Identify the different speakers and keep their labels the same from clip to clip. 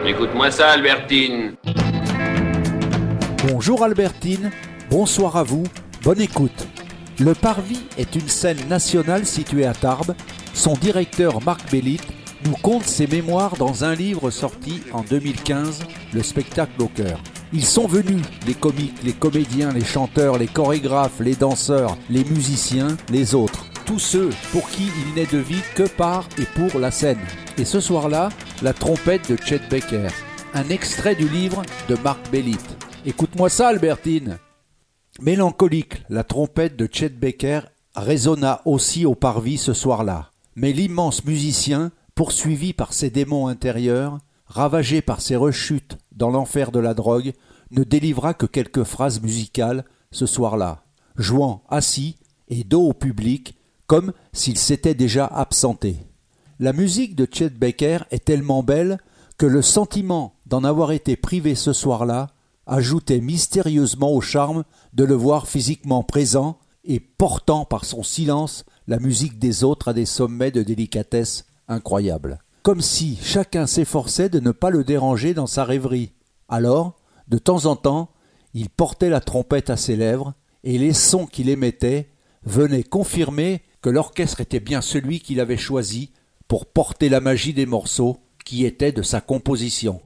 Speaker 1: Écoute-moi ça, Albertine.
Speaker 2: Bonjour Albertine, bonsoir à vous, bonne écoute. Le Parvis est une scène nationale située à Tarbes. Son directeur Marc Bellit nous conte ses mémoires dans un livre sorti en 2015, Le spectacle au cœur. Ils sont venus, les comiques, les comédiens, les chanteurs, les chorégraphes, les danseurs, les musiciens, les autres. Tous ceux pour qui il n'est de vie que par et pour la scène. Et ce soir-là, la trompette de Chet Baker. Un extrait du livre de Marc Bellit. Écoute-moi ça, Albertine. Mélancolique, la trompette de Chet Baker résonna aussi au Parvis ce soir-là. Mais l'immense musicien, poursuivi par ses démons intérieurs, ravagé par ses rechutes dans l'enfer de la drogue, ne délivra que quelques phrases musicales ce soir-là, jouant assis et dos au public, comme s'il s'était déjà absenté. La musique de Chet Baker est tellement belle que le sentiment d'en avoir été privé ce soir-là ajoutait mystérieusement au charme de le voir physiquement présent et portant par son silence la musique des autres à des sommets de délicatesse incroyables. Comme si chacun s'efforçait de ne pas le déranger dans sa rêverie. Alors, de temps en temps, il portait la trompette à ses lèvres et les sons qu'il émettait venaient confirmer que l'orchestre était bien celui qu'il avait choisi pour porter la magie des morceaux qui étaient de sa composition.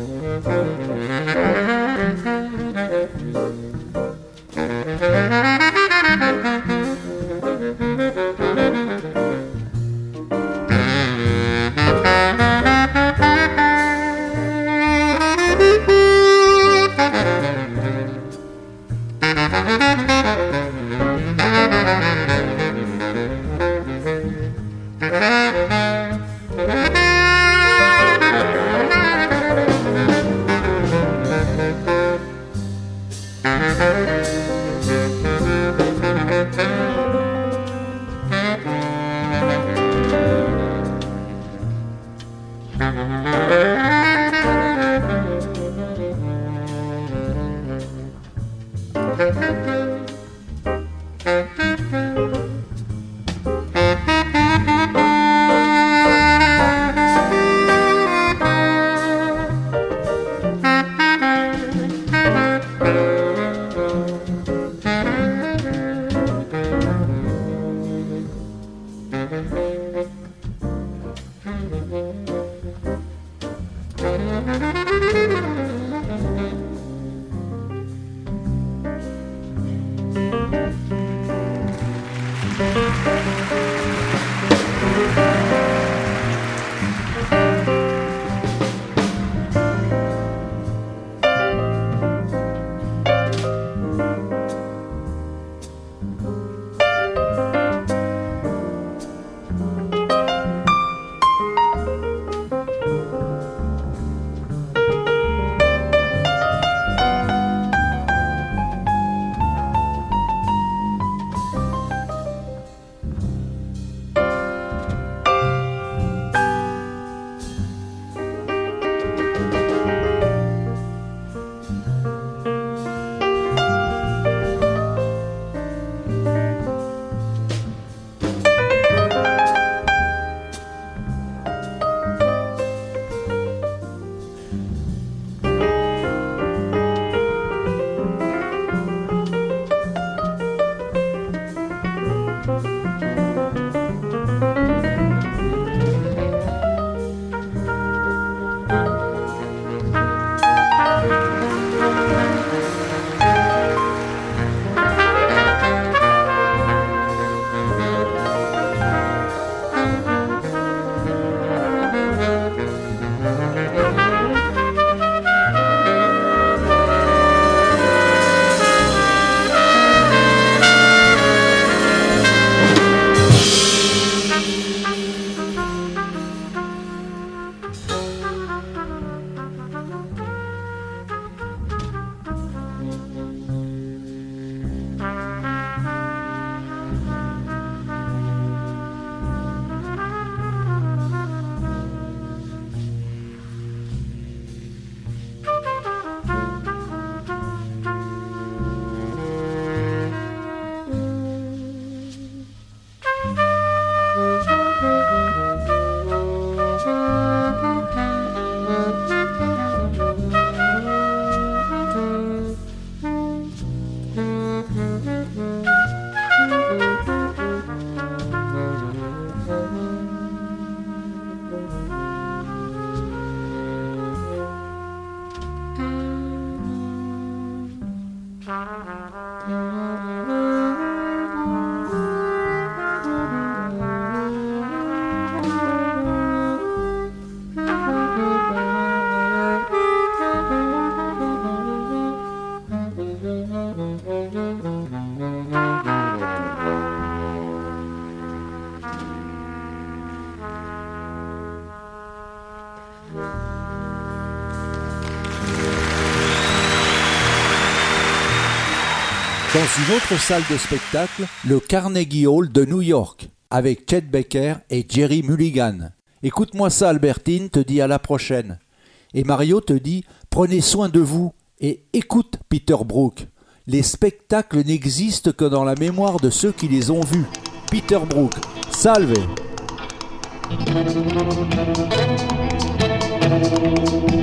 Speaker 2: Dans une autre salle de spectacle, le Carnegie Hall de New York, avec Chet Baker et Jerry Mulligan. Écoute-moi ça, Albertine te dit à la prochaine. Et Mario te dit prenez soin de vous et écoute Peter Brook. Les spectacles n'existent que dans la mémoire de ceux qui les ont vus. Peter Brook, salve!